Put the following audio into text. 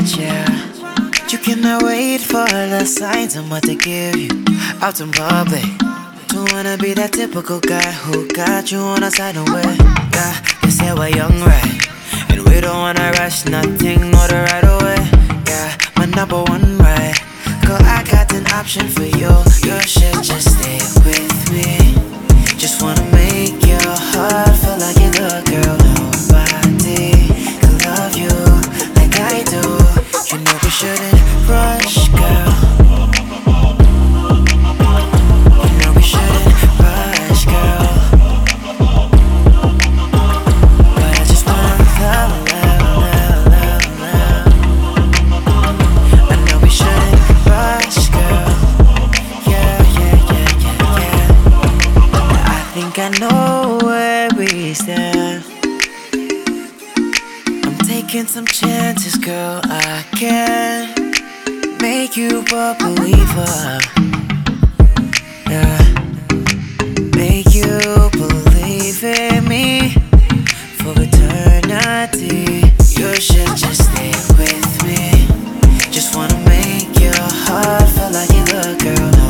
yeah. You cannot wait for the signs I'm about to give you out in public. Don't wanna be that typical guy who got you on a side away. Yeah, you say we're young, right? And we don't wanna rush nothing, order right away. Yeah, my number one right. Girl, I got an option for you. You should just stay with me. Just wanna make your heart feel like you're the girl. Nobody can love you like I do. You know we shouldn't rush, girl. You know we shouldn't rush, girl. But I just wanna love, love, love, love. I know we shouldn't rush, girl. Yeah, yeah, yeah, yeah, yeah. I think I know where we stand. I'm taking some chances, girl. I can make you a believer. Yeah, make you believe in me for eternity. You should just stay with me. Just wanna make your heart feel like you're the girl.